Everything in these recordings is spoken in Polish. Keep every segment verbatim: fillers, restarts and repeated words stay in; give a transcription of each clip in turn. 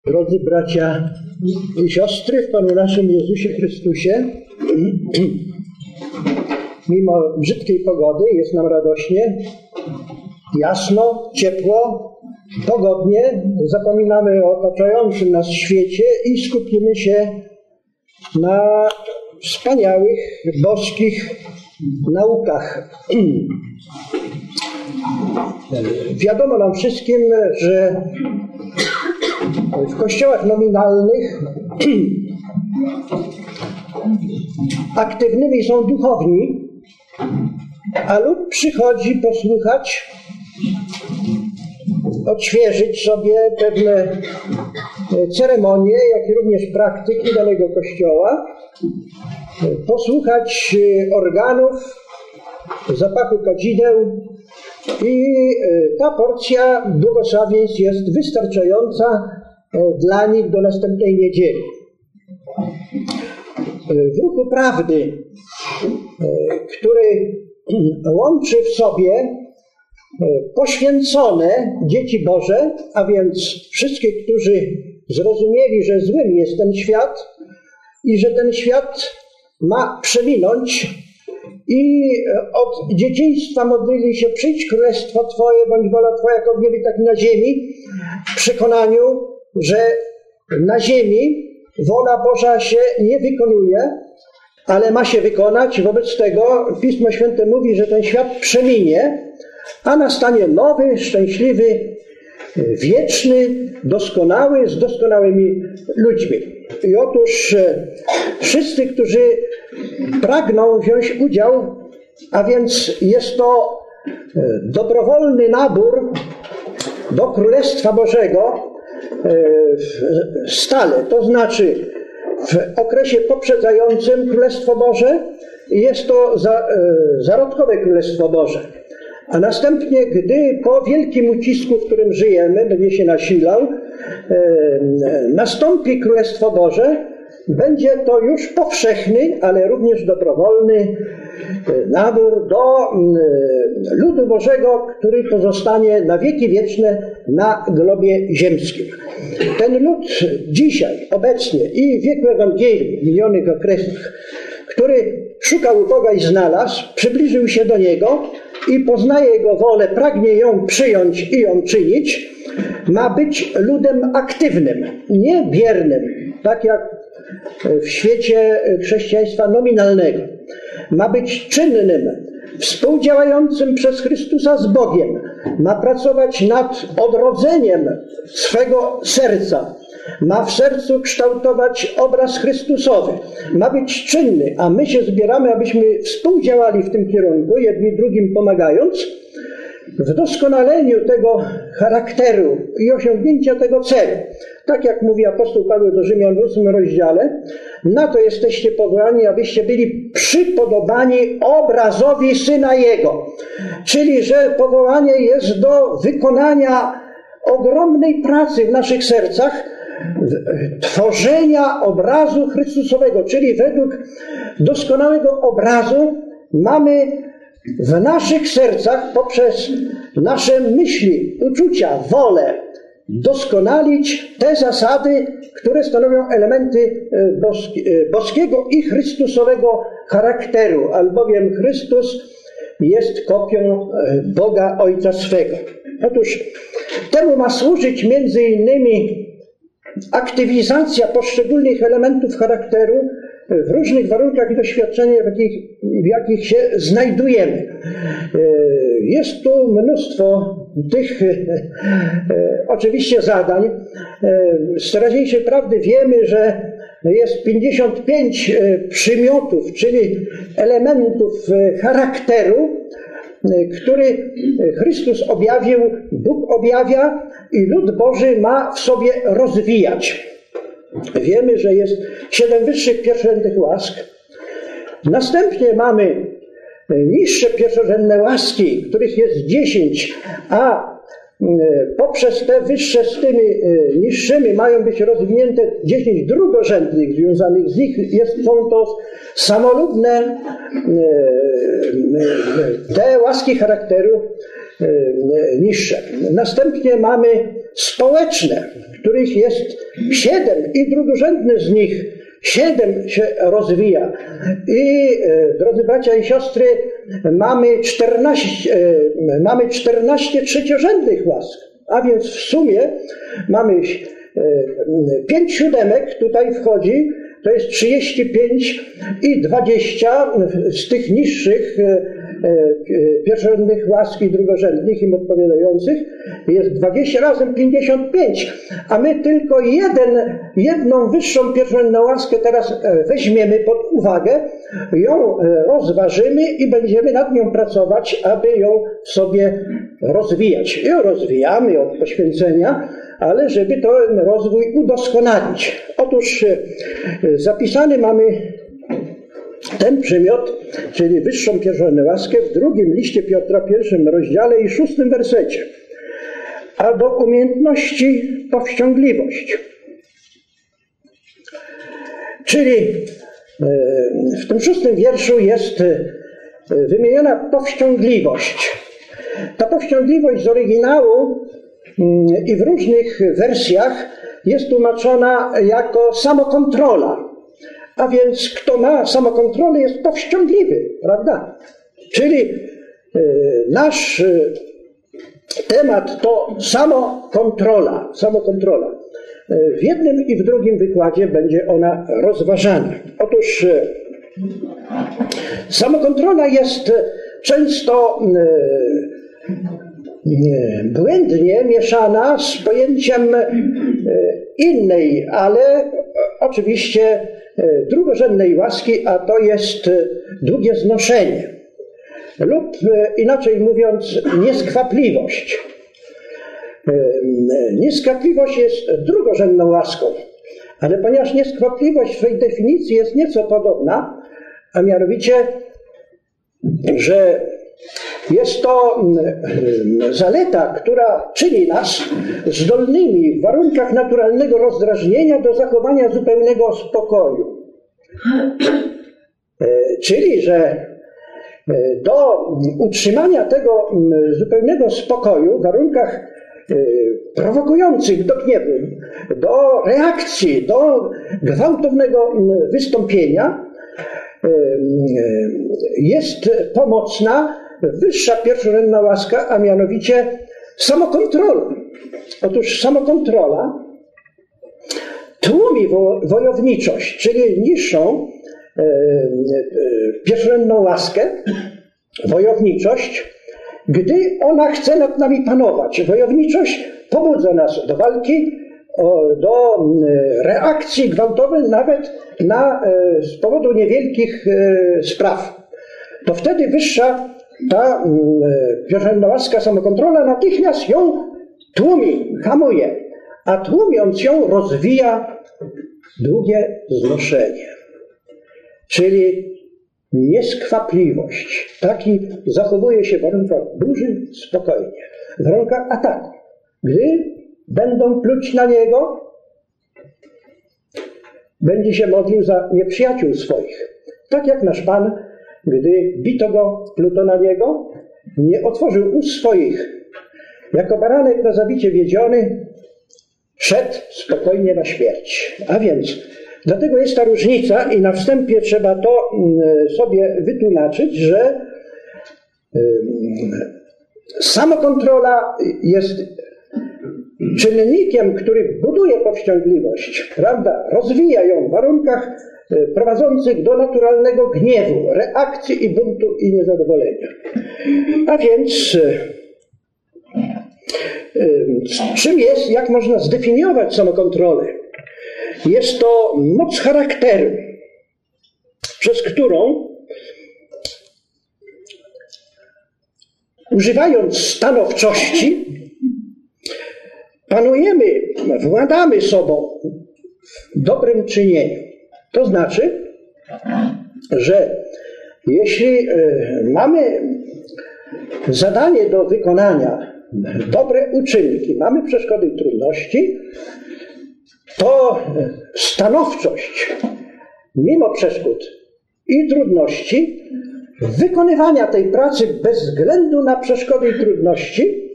Drodzy bracia i siostry w Panu naszym Jezusie Chrystusie, mimo brzydkiej pogody jest nam radośnie, jasno, ciepło, pogodnie. Zapominamy o otaczającym nas świecie i skupimy się na wspaniałych, boskich naukach. Wiadomo nam wszystkim, że w kościołach nominalnych aktywnymi są duchowni, a lud przychodzi posłuchać, odświeżyć sobie pewne ceremonie, jak i również praktyki danego kościoła, posłuchać organów, zapachu kadzideł, i ta porcja błogosławieństw jest wystarczająca dla nich do następnej niedzieli. W ruchu prawdy, który łączy w sobie poświęcone dzieci Boże, a więc wszystkich, którzy zrozumieli, że złym jest ten świat i że ten świat ma przeminąć, i od dzieciństwa modlili się: przyjdź królestwo Twoje, bądź wola Twoja jak w niebie, tak i na ziemi, w przekonaniu, że na ziemi wola Boża się nie wykonuje, ale ma się wykonać. Wobec tego Pismo Święte mówi, że ten świat przeminie, a nastanie nowy, szczęśliwy, wieczny, doskonały, z doskonałymi ludźmi. I otóż wszyscy, którzy pragną wziąć udział, a więc jest to dobrowolny nabór do Królestwa Bożego stale, to znaczy w okresie poprzedzającym Królestwo Boże jest to za, zarodkowe Królestwo Boże. A następnie, gdy po wielkim ucisku, w którym żyjemy, będzie się nasilał, e, nastąpi Królestwo Boże, będzie to już powszechny, ale również dobrowolny nabór do e, ludu Bożego, który pozostanie na wieki wieczne na globie ziemskim. Ten lud dzisiaj, obecnie i w wieku Ewangelii, w minionych okresach, który szukał Boga i znalazł, przybliżył się do Niego i poznaje Jego wolę, pragnie ją przyjąć i ją czynić, ma być ludem aktywnym, nie biernym, tak jak w świecie chrześcijaństwa nominalnego. Ma być czynnym, współdziałającym przez Chrystusa z Bogiem. Ma pracować nad odrodzeniem swego serca. Ma w sercu kształtować obraz Chrystusowy. Ma być czynny, a my się zbieramy, abyśmy współdziałali w tym kierunku, jedni drugim pomagając, w doskonaleniu tego charakteru i osiągnięcia tego celu. Tak jak mówi apostoł Paweł do Rzymian w ósmym rozdziale, na to jesteście powołani, abyście byli przypodobani obrazowi Syna Jego. Czyli, że powołanie jest do wykonania ogromnej pracy w naszych sercach, tworzenia obrazu Chrystusowego, czyli według doskonałego obrazu mamy w naszych sercach poprzez nasze myśli, uczucia, wolę doskonalić te zasady, które stanowią elementy boskiego i Chrystusowego charakteru, albowiem Chrystus jest kopią Boga Ojca swego. Otóż temu ma służyć między innymi aktywizacja poszczególnych elementów charakteru w różnych warunkach i doświadczeniach, w jakich, w jakich się znajdujemy. Jest tu mnóstwo tych oczywiście zadań. Z teraźniejszej prawdy wiemy, że jest pięćdziesiąt pięć przymiotów, czyli elementów charakteru, który Chrystus objawił, Bóg objawia i lud Boży ma w sobie rozwijać. Wiemy, że jest siedem wyższych pierwszorzędnych łask. Następnie mamy niższe pierwszorzędne łaski, których jest dziesięć, a poprzez te wyższe z tymi niższymi mają być rozwinięte dziesięć drugorzędnych związanych z nich. Jest, są to samolubne te łaski charakteru, niższe. Następnie mamy społeczne, których jest siedem i drugorzędne z nich siedem się rozwija. I drodzy bracia i siostry, mamy czternaście, mamy czternaście trzeciorzędnych łask, a więc w sumie mamy pięć siódemek tutaj wchodzi, to jest trzydzieści pięć i dwadzieścia z tych niższych pierwszorzędnych łask i drugorzędnych im odpowiadających jest dwadzieścia razem pięćdziesiąt pięć, a my tylko jeden, jedną wyższą pierwszorzędną łaskę teraz weźmiemy pod uwagę, ją rozważymy i będziemy nad nią pracować, aby ją w sobie rozwijać. Ją rozwijamy od poświęcenia, ale żeby ten rozwój udoskonalić. Otóż zapisany mamy ten przymiot, czyli wyższą pierwszorzędną łaskę w drugim liście Piotra, pierwszym rozdziale i szóstym wersecie. A do umiejętności powściągliwość. Czyli w tym szóstym wierszu jest wymieniona powściągliwość. Ta powściągliwość z oryginału i w różnych wersjach jest tłumaczona jako samokontrola. A więc kto ma samokontrolę, jest powściągliwy, prawda? Czyli nasz temat to samokontrola. Samokontrola. W jednym i w drugim wykładzie będzie ona rozważana. Otóż samokontrola jest często błędnie mieszana z pojęciem innej, ale oczywiście drugorzędnej łaski, a to jest długie znoszenie lub inaczej mówiąc nieskwapliwość. Nieskwapliwość jest drugorzędną łaską, ale ponieważ nieskwapliwość w swojej definicji jest nieco podobna, a mianowicie, że jest to zaleta, która czyni nas zdolnymi w warunkach naturalnego rozdrażnienia do zachowania zupełnego spokoju. Czyli, że do utrzymania tego zupełnego spokoju w warunkach prowokujących do gniewu, do reakcji, do gwałtownego wystąpienia jest pomocna wyższa pierwszorzędna łaska, a mianowicie samokontrola. Otóż samokontrola tłumi wo wojowniczość, czyli niższą e, e, pierwszorzędną łaskę, wojowniczość, gdy ona chce nad nami panować. Wojowniczość pobudza nas do walki, o, do reakcji gwałtowej nawet na, e, z powodu niewielkich e, spraw. To wtedy wyższa ta e, pierwszorzędna łaska, samokontrola natychmiast ją tłumi, hamuje, a tłumiąc ją rozwija długie znoszenie, czyli nieskwapliwość. Taki zachowuje się w warunkach burzy spokojnie, w warunkach ataku. Gdy będą pluć na niego, będzie się modlił za nieprzyjaciół swoich. Tak jak nasz Pan, gdy bito go, pluto na niego, nie otworzył ust swoich. Jako baranek na zabicie wiedziony, szedł spokojnie na śmierć. A więc dlatego jest ta różnica i na wstępie trzeba to sobie wytłumaczyć, że samokontrola jest czynnikiem, który buduje powściągliwość, prawda? Rozwija ją w warunkach prowadzących do naturalnego gniewu, reakcji i buntu i niezadowolenia. A więc czym jest, jak można zdefiniować samokontrolę? Jest to moc charakteru, przez którą używając stanowczości panujemy, władamy sobą w dobrym czynieniu. To znaczy, że jeśli mamy zadanie do wykonania, dobre uczynki, mamy przeszkody i trudności, to stanowczość, mimo przeszkód i trudności, wykonywania tej pracy bez względu na przeszkody i trudności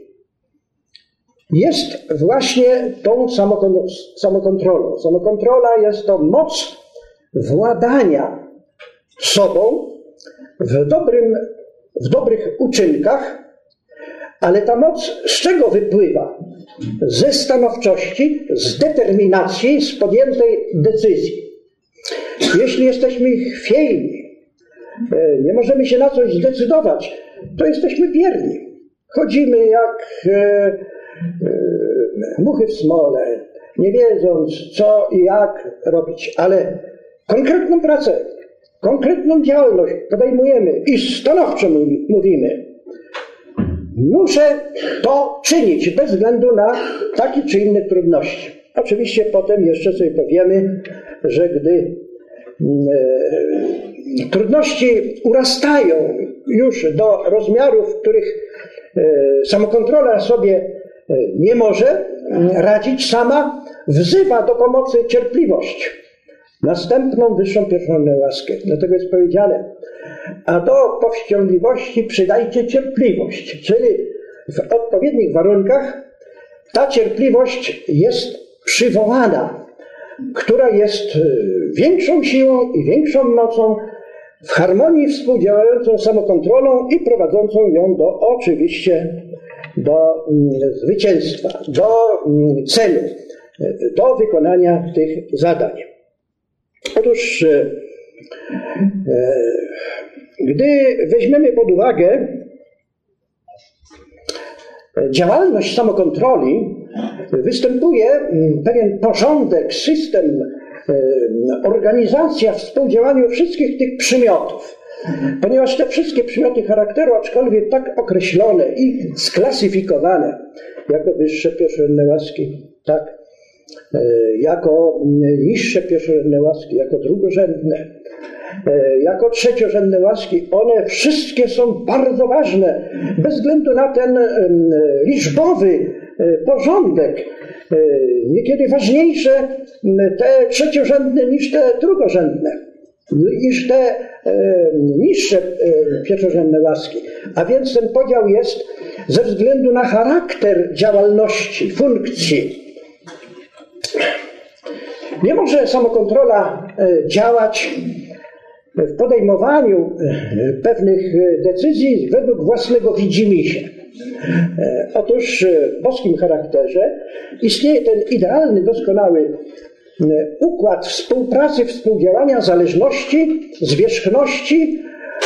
jest właśnie tą samokontrolą. Samokontrola jest to moc władania sobą w, dobrym, w dobrych uczynkach, ale ta moc z czego wypływa? Ze stanowczości, z determinacji, z podjętej decyzji. Jeśli jesteśmy chwiejni, nie możemy się na coś zdecydować, to jesteśmy bierni. Chodzimy jak e, e, muchy w smole, nie wiedząc co i jak robić, ale konkretną pracę, konkretną działalność podejmujemy i stanowczo mówimy: muszę to czynić bez względu na takie czy inne trudności. Oczywiście potem jeszcze sobie powiemy, że gdy e, trudności urastają już do rozmiarów, w których e, samokontrola sobie e, nie może radzić sama, wzywa do pomocy cierpliwość. Następną wyższą pierwszorzędną łaskę. Dlatego jest powiedziane: a do powściągliwości przydajcie cierpliwość, czyli w odpowiednich warunkach ta cierpliwość jest przywołana, która jest większą siłą i większą mocą, w harmonii współdziałającą z samokontrolą i prowadzącą ją do, oczywiście, do zwycięstwa, do celu, do wykonania tych zadań. Otóż, gdy weźmiemy pod uwagę działalność samokontroli, występuje pewien porządek, system, organizacja w współdziałaniu wszystkich tych przymiotów. Ponieważ te wszystkie przymioty charakteru, aczkolwiek tak określone i sklasyfikowane jako wyższe pierwszorzędne łaski, tak, jako niższe pierwszorzędne łaski, jako drugorzędne, jako trzeciorzędne łaski, one wszystkie są bardzo ważne, bez względu na ten liczbowy porządek. Niekiedy ważniejsze te trzeciorzędne niż te drugorzędne, niż te niższe pierwszorzędne łaski. A więc ten podział jest ze względu na charakter działalności, funkcji. Nie może samokontrola działać w podejmowaniu pewnych decyzji według własnego widzimisię. Otóż w boskim charakterze istnieje ten idealny, doskonały układ współpracy, współdziałania, zależności, zwierzchności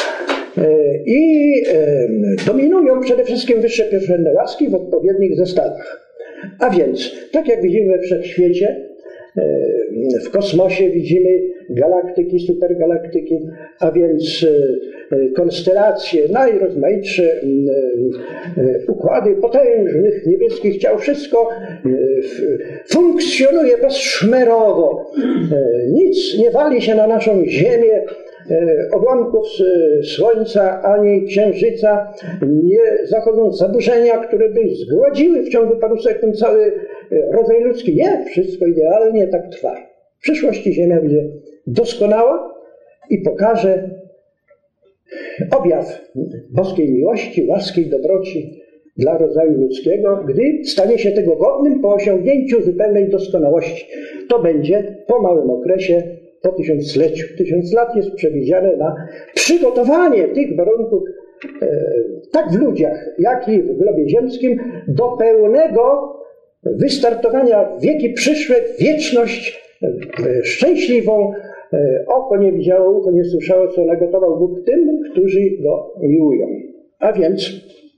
i dominują przede wszystkim wyższe pierwszorzędne łaski w odpowiednich zestawach. A więc, tak jak widzimy we wszechświecie, w kosmosie widzimy galaktyki, supergalaktyki, a więc konstelacje, najrozmaitsze układy potężnych niebieskich ciał. Wszystko funkcjonuje bezszmerowo. Nic nie wali się na naszą Ziemię, odłamków Słońca ani Księżyca, nie zachodzą zaburzenia, które by zgładziły w ciągu paru sekund cały rodzaj ludzki. Nie, wszystko idealnie tak trwa. W przyszłości Ziemia będzie doskonała i pokaże objaw boskiej miłości, łaski i dobroci dla rodzaju ludzkiego, gdy stanie się tego godnym po osiągnięciu zupełnej doskonałości. To będzie po małym okresie, po tysiącleciu. Tysiąc lat jest przewidziane na przygotowanie tych warunków e, tak w ludziach, jak i w globie ziemskim do pełnego wystartowania w wieki przyszłe, w wieczność e, szczęśliwą. E, oko nie widziało, ucho nie słyszało, co nagotował Bóg tym, którzy Go miłują. A więc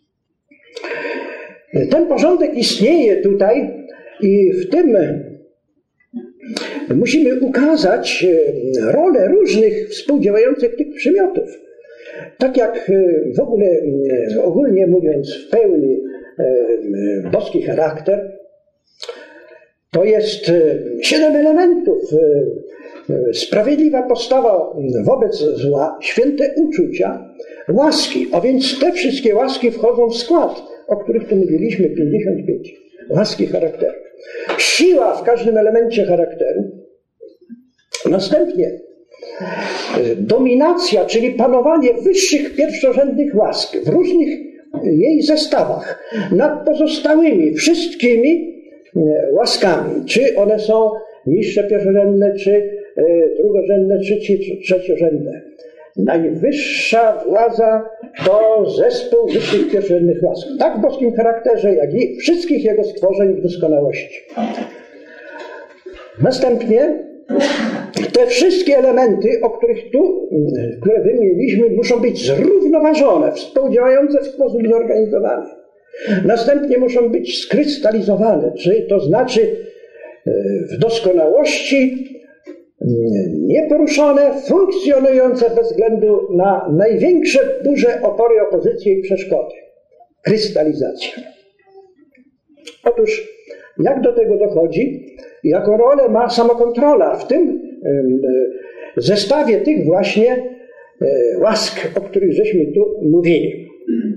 ten porządek istnieje tutaj i w tym musimy ukazać rolę różnych współdziałających tych przymiotów. Tak jak w ogóle, ogólnie mówiąc, w pełni boski charakter, to jest siedem elementów. Sprawiedliwa postawa wobec zła, święte uczucia, łaski. A więc te wszystkie łaski wchodzą w skład, o których tu mówiliśmy, pięćdziesiąt pięć. Łaski charakteru. Siła w każdym elemencie charakteru. Następnie Dominacja, czyli panowanie wyższych pierwszorzędnych łask w różnych jej zestawach nad pozostałymi wszystkimi łaskami, czy one są niższe pierwszorzędne, czy drugorzędne, czy trzeciorzędne. Najwyższa władza to zespół wyższych pierwszorzędnych łask, tak w boskim charakterze, jak i wszystkich jego stworzeń w doskonałości. Następnie te wszystkie elementy, o których tu, które wymieniliśmy, muszą być zrównoważone, współdziałające w sposób zorganizowany. Następnie muszą być skrystalizowane, czyli to znaczy w doskonałości nieporuszone, funkcjonujące bez względu na największe burze, opory, opozycje i przeszkody. Krystalizacja. Otóż jak do tego dochodzi? Jaką rolę ma samokontrola w tym zestawie tych właśnie łask, o których żeśmy tu mówili?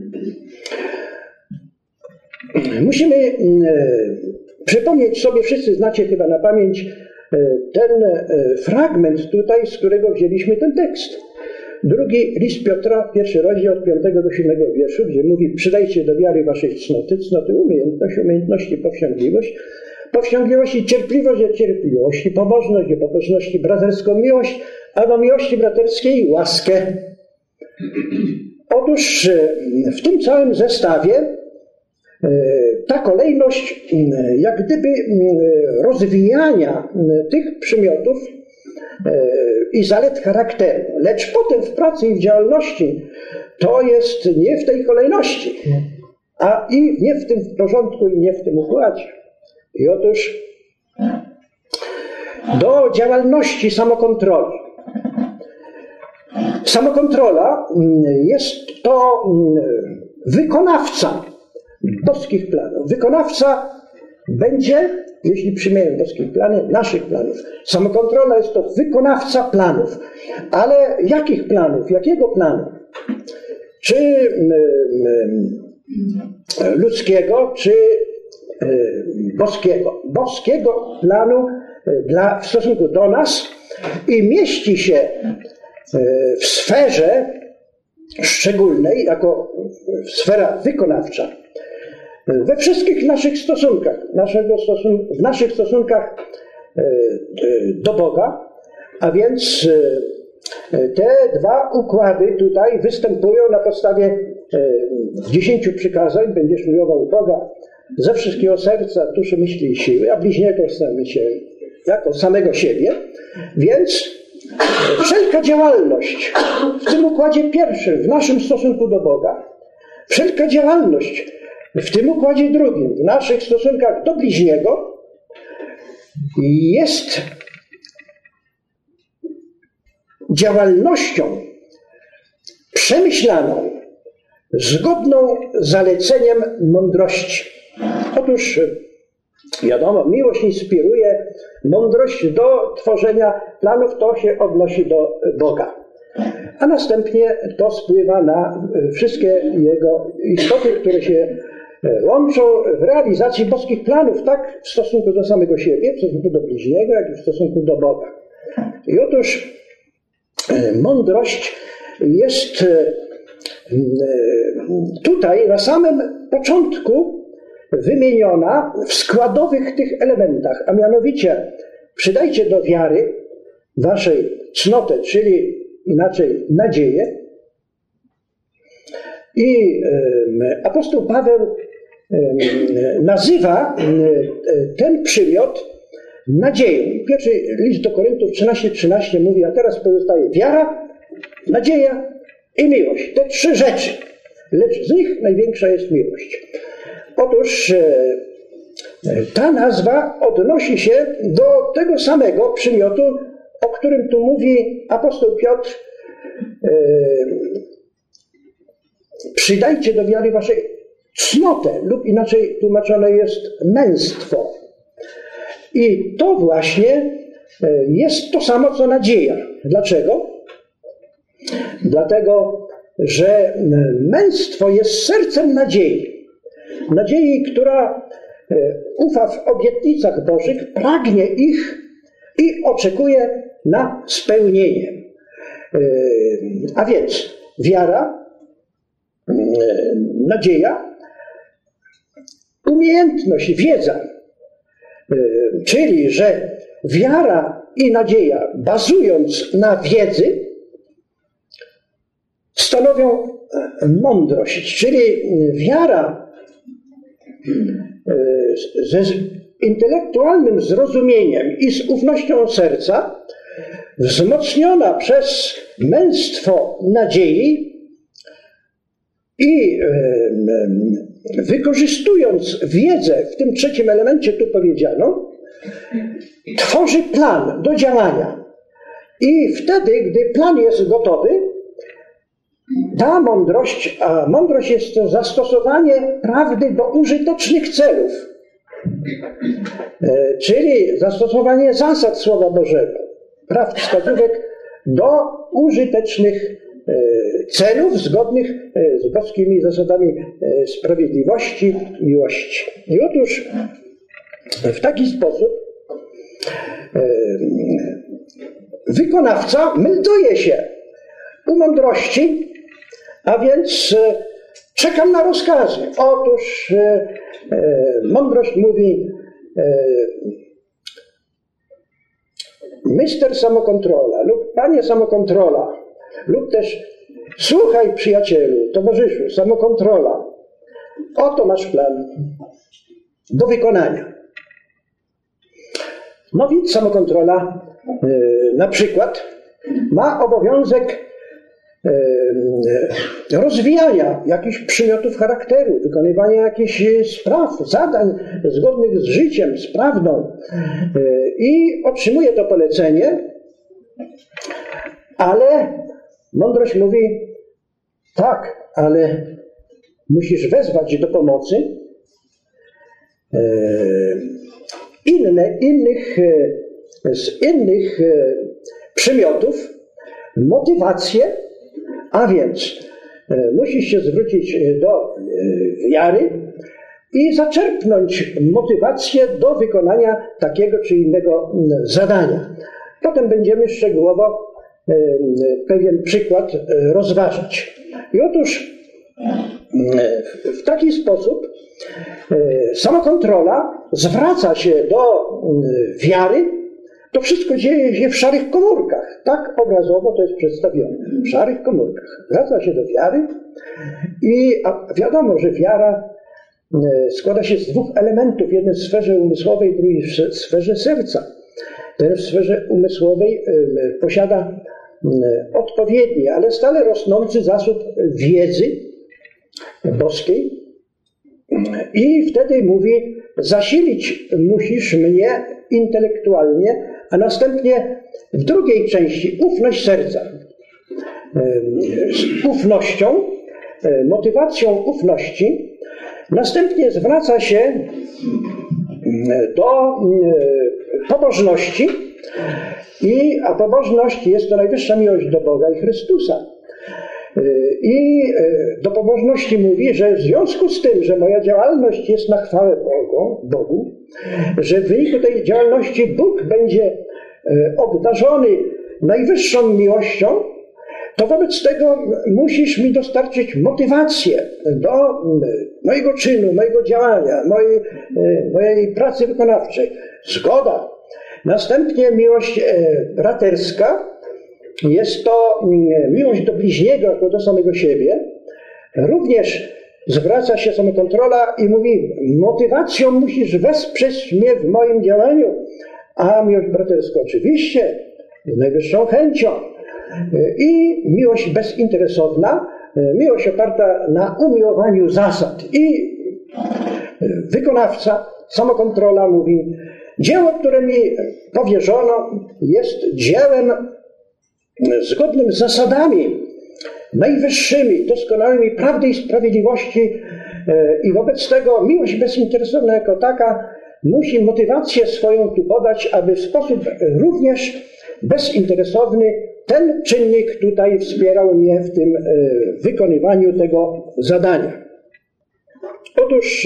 Musimy przypomnieć sobie, wszyscy znacie chyba na pamięć ten fragment tutaj, z którego wzięliśmy ten tekst. Drugi list Piotra, pierwszy rozdział od piątego do siódmego wierszu, gdzie mówi: przydajcie do wiary waszej cnoty, cnoty umiejętność, umiejętności powściągliwość, powściągliwości cierpliwość, do cierpliwości, pobożność, do pobożności braterską miłość, a do miłości braterskiej łaskę. Otóż w tym całym zestawie ta kolejność jak gdyby rozwijania tych przymiotów i zalet charakteru, lecz potem w pracy i w działalności to jest nie w tej kolejności, a i nie w tym porządku i nie w tym układzie. I otóż do działalności samokontroli. Samokontrola jest to wykonawca boskich planów. Wykonawca będzie, jeśli przyjmiemy boskie plany, naszych planów. Samokontrola jest to wykonawca planów. Ale jakich planów? Jakiego planu? Czy ludzkiego, czy boskiego? Boskiego planu dla, w stosunku do nas i mieści się w sferze szczególnej, jako sfera wykonawcza. We wszystkich naszych stosunkach, naszego stosun- w naszych stosunkach do Boga, a więc te dwa układy tutaj występują na podstawie dziesięciu przykazań. Będziesz miłował Boga ze wszystkiego serca, duszy, myśli i siły, a bliźniego jako samego siebie. Więc wszelka działalność w tym układzie pierwszym, w naszym stosunku do Boga, wszelka działalność w tym układzie drugim, w naszych stosunkach do bliźniego, jest działalnością przemyślaną, zgodną z zaleceniem mądrości. Otóż wiadomo, miłość inspiruje, mądrość do tworzenia planów to się odnosi do Boga. A następnie to spływa na wszystkie jego istoty, które się łączą w realizacji boskich planów, tak w stosunku do samego siebie, w stosunku do bliźniego, jak i w stosunku do Boga. I otóż mądrość jest tutaj na samym początku wymieniona w składowych tych elementach, a mianowicie przydajcie do wiary waszej cnotę, czyli inaczej nadzieję. I apostoł Paweł nazywa ten przymiot nadzieją. Pierwszy list do Koryntów trzynaście trzynaście mówi: a teraz pozostaje wiara, nadzieja i miłość. Te trzy rzeczy, lecz z nich największa jest miłość. Otóż ta nazwa odnosi się do tego samego przymiotu, o którym tu mówi apostoł Piotr: przydajcie do wiary waszej cnotę, lub inaczej tłumaczone jest męstwo. I to właśnie jest to samo, co nadzieja. Dlaczego? Dlatego, że męstwo jest sercem nadziei. Nadziei, która ufa w obietnicach Bożych, pragnie ich i oczekuje na spełnienie. A więc wiara, nadzieja, umiejętność, wiedza, czyli że wiara i nadzieja, bazując na wiedzy, stanowią mądrość, czyli wiara ze intelektualnym zrozumieniem i z ufnością serca, wzmocniona przez męstwo nadziei i wykorzystując wiedzę, w tym trzecim elemencie tu powiedziano, tworzy plan do działania. I wtedy, gdy plan jest gotowy, ta mądrość, a mądrość jest to zastosowanie prawdy do użytecznych celów, czyli zastosowanie zasad Słowa Bożego, praw, wskazówek do użytecznych celów zgodnych z boskimi zasadami sprawiedliwości, miłości. I otóż w taki sposób wykonawca melduje się u mądrości, a więc czekam na rozkazy. Otóż mądrość mówi: mister Samokontrola lub Panie Samokontrola, lub też słuchaj, przyjacielu, towarzyszu, samokontrola, oto masz plan do wykonania. No więc samokontrola na przykład ma obowiązek rozwijania jakichś przymiotów charakteru, wykonywania jakichś spraw, zadań zgodnych z życiem, z prawdą i otrzymuje to polecenie, ale mądrość mówi: tak, ale musisz wezwać do pomocy inne, innych, z innych przymiotów motywację, a więc musisz się zwrócić do wiary i zaczerpnąć motywację do wykonania takiego czy innego zadania. Potem będziemy szczegółowo pewien przykład rozważać. I otóż w taki sposób samokontrola zwraca się do wiary. To wszystko dzieje się w szarych komórkach. Tak obrazowo to jest przedstawione. W szarych komórkach. Zwraca się do wiary i a wiadomo, że wiara składa się z dwóch elementów. Jeden w sferze umysłowej, drugi w sferze serca. Ten w sferze umysłowej posiada odpowiedni, ale stale rosnący zasób wiedzy boskiej i wtedy mówi: zasilić musisz mnie intelektualnie, a następnie w drugiej części ufność serca. Z ufnością, motywacją ufności, następnie zwraca się do pobożności, i, a pobożność jest to najwyższa miłość do Boga i Chrystusa. I do pobożności mówi, że w związku z tym, że moja działalność jest na chwałę Bogu, Bogu, że w wyniku tej działalności Bóg będzie obdarzony najwyższą miłością, to wobec tego musisz mi dostarczyć motywację do mojego czynu, mojego działania, mojej, mojej pracy wykonawczej. Zgoda. Następnie miłość braterska. Jest to miłość do bliźniego jako do samego siebie. Również zwraca się samokontrola i mówi: motywacją musisz wesprzeć mnie w moim działaniu, a miłość braterska oczywiście z najwyższą chęcią. I miłość bezinteresowna, miłość oparta na umiłowaniu zasad. I wykonawca, samokontrola mówi: dzieło, które mi powierzono, jest dziełem zgodnym z zasadami najwyższymi, doskonałymi prawdy i sprawiedliwości, i wobec tego miłość bezinteresowna jako taka musi motywację swoją tu podać, aby w sposób również bezinteresowny ten czynnik tutaj wspierał mnie w tym wykonywaniu tego zadania. Otóż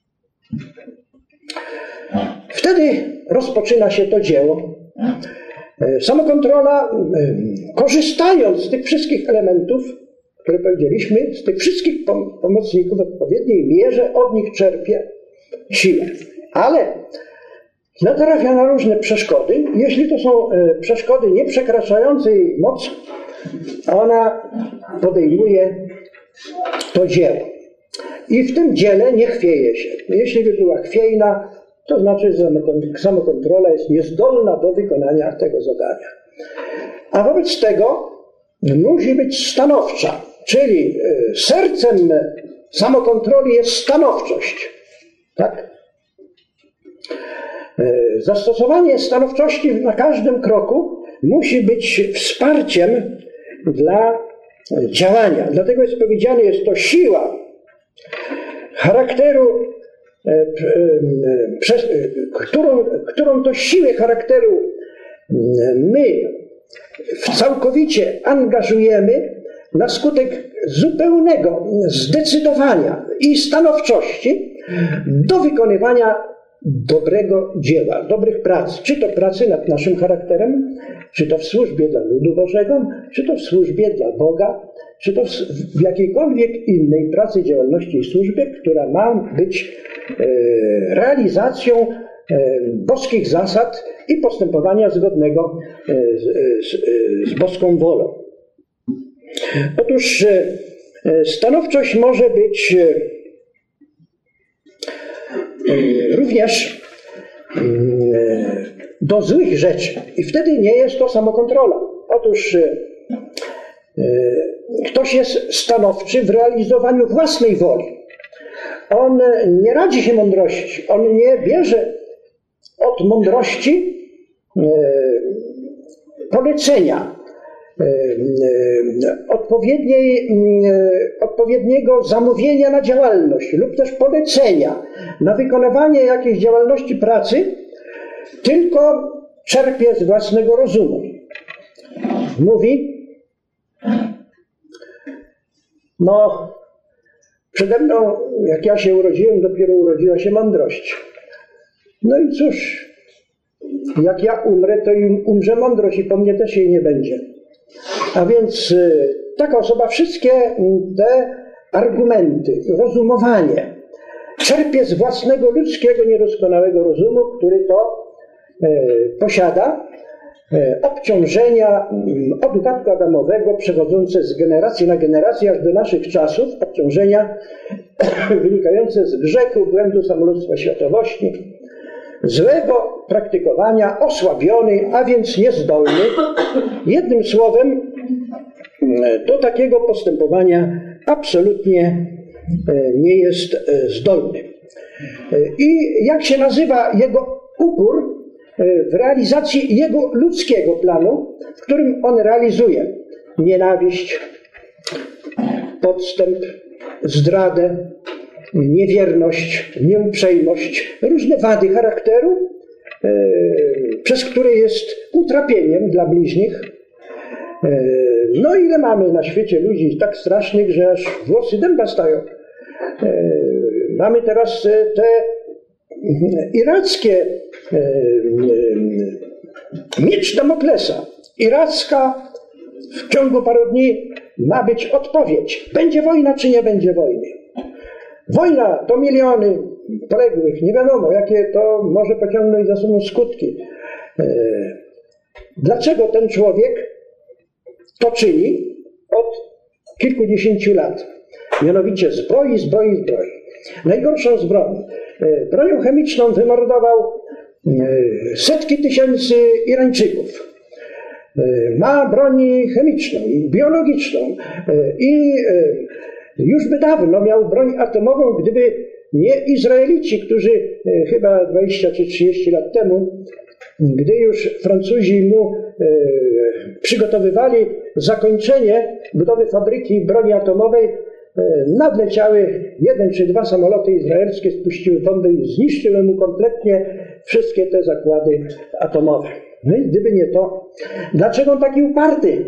wtedy rozpoczyna się to dzieło Samokontrola, korzystając z tych wszystkich elementów, które powiedzieliśmy, z tych wszystkich pomocników w odpowiedniej mierze od nich czerpie siłę. Ale natrafia na różne przeszkody. Jeśli to są przeszkody nie przekraczające jej moc, ona podejmuje to dzieło. I w tym dziele nie chwieje się. Jeśli by była chwiejna, to znaczy, że samokontrola jest niezdolna do wykonania tego zadania. A wobec tego musi być stanowcza, czyli sercem samokontroli jest stanowczość. Tak? Zastosowanie stanowczości na każdym kroku musi być wsparciem dla działania. Dlatego jest powiedziane, jest to siła charakteru, przez, którą, którą to siłę charakteru my całkowicie angażujemy na skutek zupełnego zdecydowania i stanowczości do wykonywania dobrego dzieła, dobrych prac. Czy to pracy nad naszym charakterem, czy to w służbie dla ludu Bożego, czy to w służbie dla Boga, czy to w jakiejkolwiek innej pracy, działalności i służbie, która ma być e, realizacją e, boskich zasad i postępowania zgodnego e, z, z, z boską wolą. Otóż e, stanowczość może być e, również e, do złych rzeczy i wtedy nie jest to samokontrola. Otóż e, ktoś jest stanowczy w realizowaniu własnej woli. On nie radzi się mądrości. On nie bierze od mądrości polecenia, odpowiedniej, odpowiedniego zamówienia na działalność lub też polecenia na wykonywanie jakiejś działalności pracy, tylko czerpie z własnego rozumu. Mówi: no, przede mną, jak ja się urodziłem, dopiero urodziła się mądrość. No i cóż, jak ja umrę, to i umrze mądrość i po mnie też jej nie będzie. A więc y, taka osoba wszystkie te argumenty, rozumowanie czerpie z własnego ludzkiego, niedoskonałego rozumu, który to y, posiada, obciążenia od upadku adamowego przechodzące z generacji na generację aż do naszych czasów, obciążenia wynikające z grzechu, błędu samolubstwa światowości, złego praktykowania, osłabiony, a więc niezdolny. Jednym słowem, do takiego postępowania absolutnie nie jest zdolny. I jak się nazywa jego upór w realizacji jego ludzkiego planu, w którym on realizuje nienawiść, podstęp, zdradę, niewierność, nieuprzejmość, różne wady charakteru, przez które jest utrapieniem dla bliźnich. No ile mamy na świecie ludzi tak strasznych, że aż włosy dęba stają. Mamy teraz te irackie miecz Damoklesa. Iracka w ciągu paru dni ma być odpowiedź. Będzie wojna, czy nie będzie wojny? Wojna to miliony poległych. Nie wiadomo, jakie to może pociągnąć za sobą skutki. Dlaczego ten człowiek to czyni od kilkudziesięciu lat? Mianowicie zbroi, zbroi, zbroi. Najgorszą zbroją. Bronią chemiczną wymordował setki tysięcy Irańczyków. Ma broń chemiczną i biologiczną i już by dawno miał broń atomową, gdyby nie Izraelici, którzy chyba dwadzieścia czy trzydzieści lat temu, gdy już Francuzi mu przygotowywali zakończenie budowy fabryki broni atomowej, nadleciały jeden czy dwa samoloty izraelskie, spuściły bomby i zniszczyły mu kompletnie wszystkie te zakłady atomowe. No i gdyby nie to, dlaczego on taki uparty?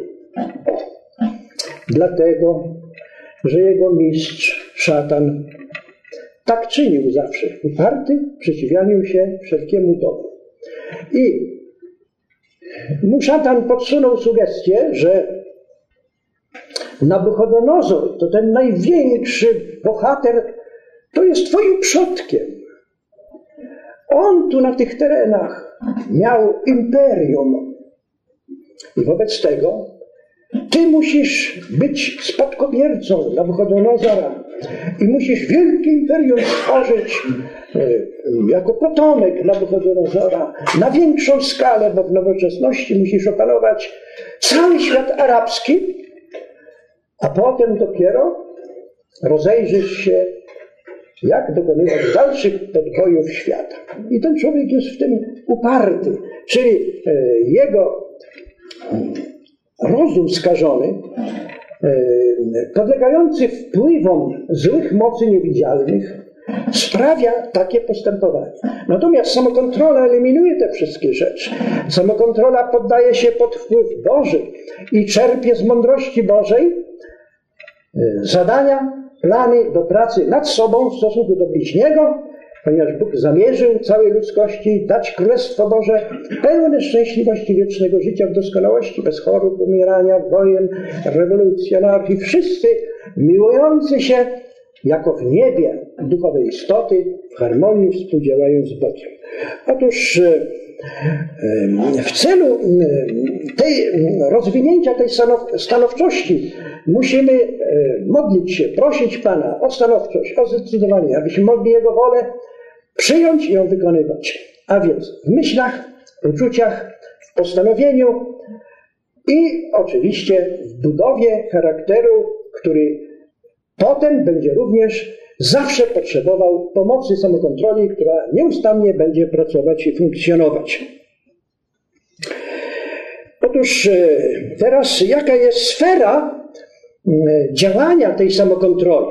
Dlatego, że jego mistrz, szatan, tak czynił zawsze. Uparty, przeciwianił się wszelkiemu dobru. I mu szatan podsunął sugestię, że Nabuchodonozor, to ten największy bohater, to jest twoim przodkiem. On tu na tych terenach miał imperium. I wobec tego ty musisz być spadkobiercą Nabuchodonozora i musisz wielkie imperium stworzyć jako potomek Nabuchodonozora na większą skalę, bo w nowoczesności musisz opanować cały świat arabski, a potem dopiero rozejrzysz się, jak dokonywać dalszych podbojów świata. I ten człowiek jest w tym uparty, czyli jego rozum skażony, podlegający wpływom złych mocy niewidzialnych, sprawia takie postępowanie. Natomiast samokontrola eliminuje te wszystkie rzeczy. Samokontrola poddaje się pod wpływ Boży i czerpie z mądrości Bożej zadania, plany do pracy nad sobą w stosunku do bliźniego, ponieważ Bóg zamierzył całej ludzkości dać Królestwo Boże pełne szczęśliwości wiecznego życia w doskonałości, bez chorób, umierania, wojen, rewolucji, anarchii. Wszyscy miłujący się jako w niebie duchowe istoty w harmonii współdziałają z Bogiem. Otóż w celu tej rozwinięcia tej stanowczości musimy modlić się, prosić Pana o stanowczość, o zdecydowanie, abyśmy mogli Jego wolę przyjąć i ją wykonywać. A więc w myślach, w uczuciach, w postanowieniu i oczywiście w budowie charakteru, który potem będzie również zawsze potrzebował pomocy samokontroli, która nieustannie będzie pracować i funkcjonować. Otóż teraz jaka jest sfera działania tej samokontroli?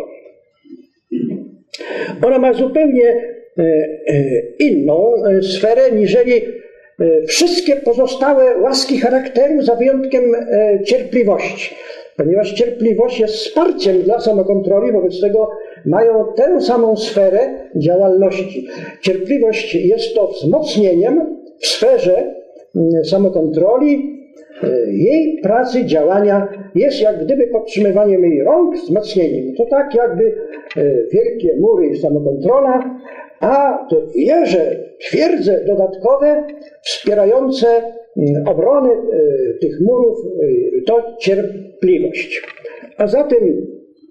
Ona ma zupełnie inną sferę niżeli wszystkie pozostałe łaski charakteru, za wyjątkiem cierpliwości. Ponieważ cierpliwość jest wsparciem dla samokontroli, wobec tego mają tę samą sferę działalności. Cierpliwość jest to wzmocnieniem w sferze samokontroli, jej pracy, działania, jest jak gdyby podtrzymywaniem jej rąk, wzmocnieniem. To tak jakby wielkie mury i samokontrola, a te wieże, twierdze dodatkowe wspierające obronę tych murów to cierpliwość. A zatem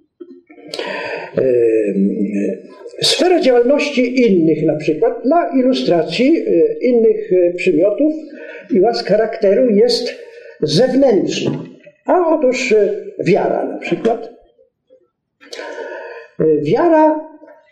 sfera działalności innych, na przykład dla ilustracji innych przymiotów i łask charakteru jest zewnętrzna. A otóż wiara na przykład. Wiara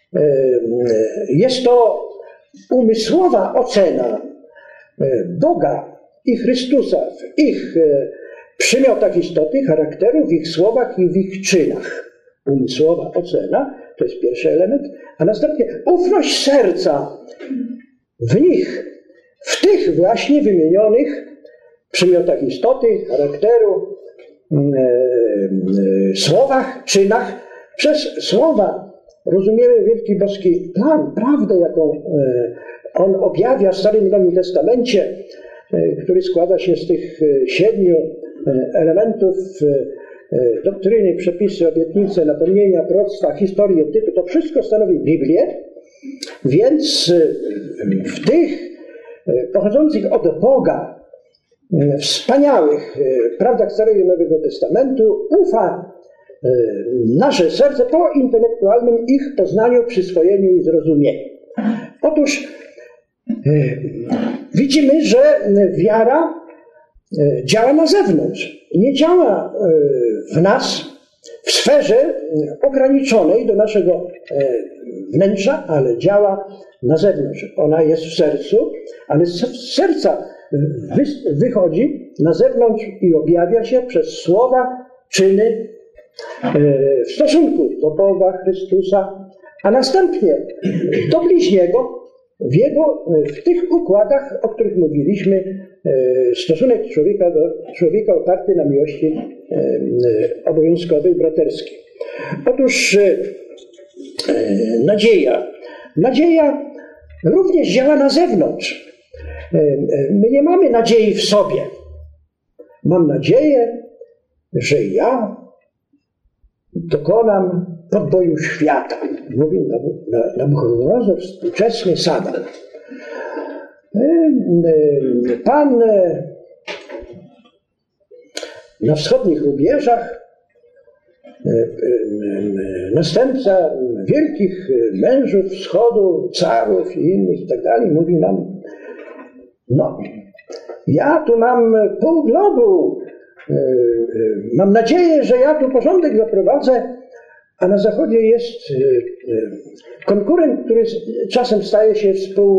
jest to umysłowa ocena Boga i Chrystusa w ich przymiotach istoty, charakteru, w ich słowach i w ich czynach. Umysłowa ocena to jest pierwszy element, a następnie ufność serca w nich, w tych właśnie wymienionych przymiotach istoty, charakteru, e, e, słowach, czynach. Przez słowa rozumiemy wielki boski plan, prawdę, jaką e, on objawia w Starym i Nowym Testamencie, e, który składa się z tych e, siedmiu e, elementów e, doktryny, przepisy, obietnice, napomnienia, proroctwa, historie, typy. To wszystko stanowi Biblię, więc w tych pochodzących od Boga wspaniałych prawdach Starego i Nowego Testamentu ufa nasze serce po intelektualnym ich poznaniu, przyswojeniu i zrozumieniu. Otóż widzimy, że wiara działa na zewnątrz. Nie działa w nas w sferze ograniczonej do naszego wnętrza, ale działa na zewnątrz. Ona jest w sercu, ale z serca wychodzi na zewnątrz i objawia się przez słowa, czyny w stosunku do Boga, Chrystusa, a następnie do bliźniego, w jego, w tych układach, o których mówiliśmy, stosunek człowieka do człowieka oparty na miłości obowiązkowej, braterskiej. Otóż nadzieja. Nadzieja również działa na zewnątrz. My nie mamy nadziei w sobie. Mam nadzieję, że ja dokonam podboju świata. Mówi Nabuchodonozor, współczesny Sadan. Pan na wschodnich rubieżach, następca wielkich mężów wschodu, carów i innych i tak dalej, mówi nam, no, ja tu mam pół globu, mam nadzieję, że ja tu porządek zaprowadzę, a na zachodzie jest konkurent, który czasem staje się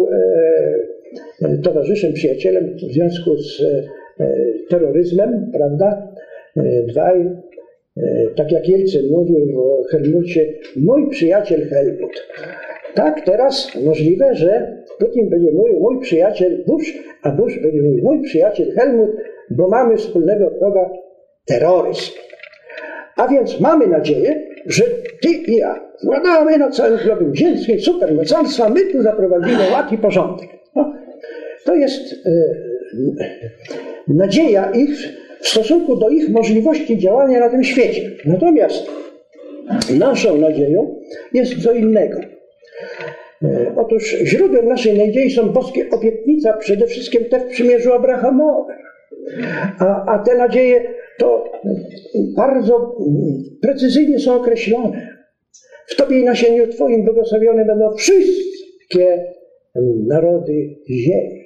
współtowarzyszem, przyjacielem w związku z terroryzmem, prawda? Dwaj, tak jak Jelcyn mówił o Helmucie, mój przyjaciel Helmut. Tak, teraz możliwe, że Putin będzie mówił mój przyjaciel Bush, a Bush będzie mówił mój przyjaciel Helmut, bo mamy wspólnego wroga terroryzm. A więc mamy nadzieję, że ty i ja władamy na całym globie ziemskim supermocarstwa, my tu zaprowadzimy ład i porządek. No, to jest e, nadzieja ich w stosunku do ich możliwości działania na tym świecie. Natomiast naszą nadzieją jest co innego. E, otóż źródłem naszej nadziei są boskie obietnice, przede wszystkim te w przymierzu Abrahamowym. A, a te nadzieje to bardzo precyzyjnie są określone. W Tobie i nasieniu Twoim błogosławione będą wszystkie narody ziemi.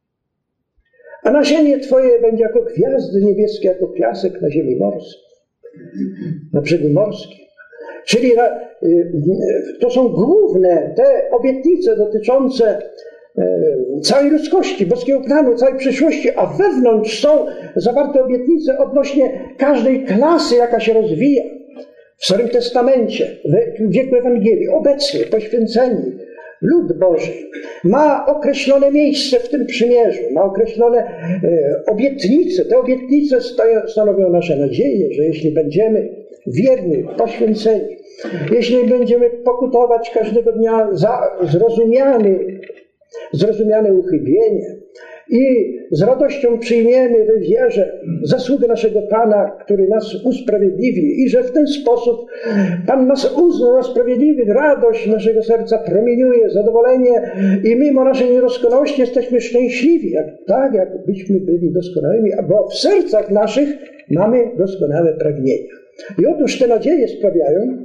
A nasienie Twoje będzie jako gwiazdy niebieskie, jako piasek na ziemi morskiej, na brzegu morskim. Czyli na, to są główne te obietnice dotyczące całej ludzkości, boskiego planu, całej przyszłości, a wewnątrz są zawarte obietnice odnośnie każdej klasy, jaka się rozwija w Starym Testamencie, w wieku Ewangelii, obecnie, poświęceni. Lud Boży ma określone miejsce w tym przymierzu, ma określone e, obietnice. Te obietnice stanowią nasze nadzieje, że jeśli będziemy wierni, poświęceni, jeśli będziemy pokutować każdego dnia za zrozumiany, zrozumiane uchybienie i z radością przyjmiemy we wierze zasługę naszego Pana, który nas usprawiedliwi i że w ten sposób Pan nas uzna za sprawiedliwych, radość naszego serca promieniuje, zadowolenie i mimo naszej niedoskonałości jesteśmy szczęśliwi, jak, tak jakbyśmy byli doskonałymi, bo w sercach naszych mamy doskonałe pragnienia. I otóż te nadzieje sprawiają,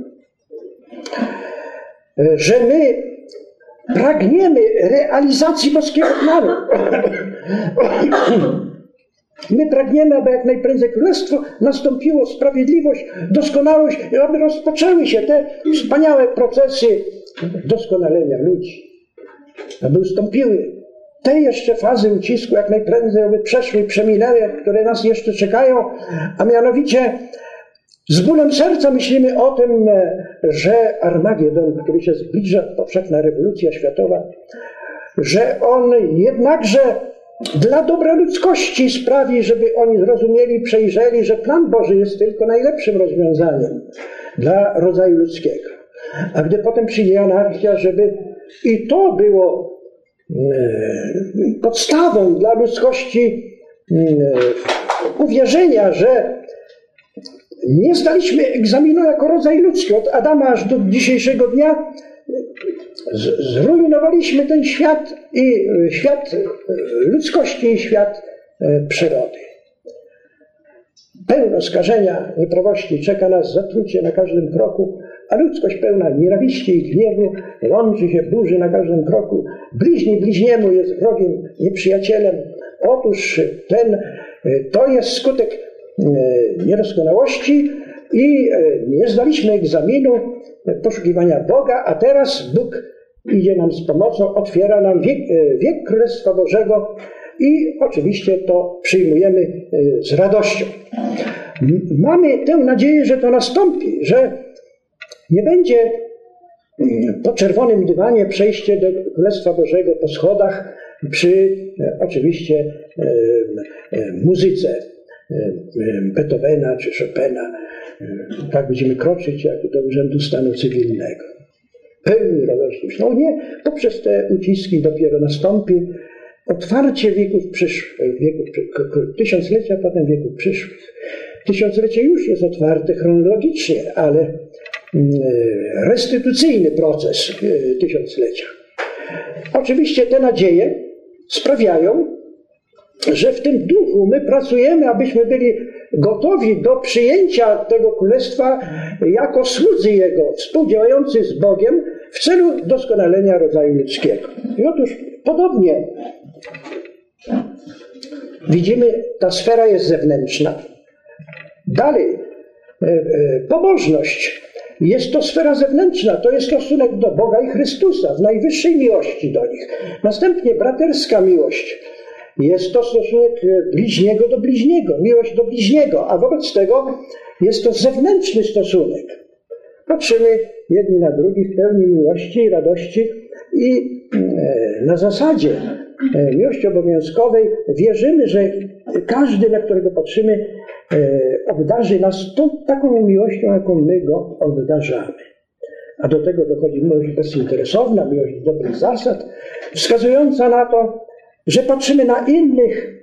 że my pragniemy realizacji boskiego planu. My pragniemy, aby jak najprędzej królestwo nastąpiło, sprawiedliwość, doskonałość, i aby rozpoczęły się te wspaniałe procesy doskonalenia ludzi. Aby ustąpiły te jeszcze fazy ucisku, jak najprędzej, aby przeszły i przeminęły, które nas jeszcze czekają, a mianowicie z bólem serca myślimy o tym, że Armagedon, który się zbliża, powszechna rewolucja światowa, że on jednakże dla dobra ludzkości sprawi, żeby oni zrozumieli, przejrzeli, że plan Boży jest tylko najlepszym rozwiązaniem dla rodzaju ludzkiego. A gdy potem przyjdzie anarchia, żeby i to było podstawą dla ludzkości uwierzenia, że nie zdaliśmy egzaminu jako rodzaj ludzki. Od Adama aż do dzisiejszego dnia zrujnowaliśmy ten świat i świat ludzkości i świat przyrody. Pełno skażenia, nieprawości, czeka nas zatrucie na każdym kroku, a ludzkość pełna nienawiści i gniewu łączy się, burzy na każdym kroku. Bliźni bliźniemu jest wrogiem, nieprzyjacielem. Otóż ten, to jest skutek niedoskonałości i nie zdaliśmy egzaminu poszukiwania Boga, a teraz Bóg idzie nam z pomocą, otwiera nam wiek, wiek Królestwa Bożego i oczywiście to przyjmujemy z radością. Mamy tę nadzieję, że to nastąpi, że nie będzie po czerwonym dywanie przejście do Królestwa Bożego po schodach przy oczywiście muzyce Beethovena czy Chopina. Tak będziemy kroczyć jak do Urzędu Stanu Cywilnego. Pełni radości. No nie, poprzez te uciski dopiero nastąpi otwarcie wieków przyszłych, wieków, tysiąclecia, potem wieków przyszłych. Tysiąclecie już jest otwarte chronologicznie, ale restytucyjny proces tysiąclecia. Oczywiście te nadzieje sprawiają, że w tym duchu my pracujemy, abyśmy byli gotowi do przyjęcia tego królestwa jako słudzy Jego, współdziałający z Bogiem w celu doskonalenia rodzaju ludzkiego. I otóż podobnie widzimy, ta sfera jest zewnętrzna. Dalej, pobożność jest to sfera zewnętrzna, to jest stosunek do Boga i Chrystusa w najwyższej miłości do nich. Następnie braterska miłość. Jest to stosunek bliźniego do bliźniego, miłość do bliźniego, a wobec tego jest to zewnętrzny stosunek. Patrzymy jedni na drugich pełni miłości i radości i na zasadzie miłości obowiązkowej wierzymy, że każdy, na którego patrzymy, obdarzy nas tą taką miłością, jaką my go obdarzamy. A do tego dochodzi miłość bezinteresowna, miłość dobrych zasad, wskazująca na to, że patrzymy na innych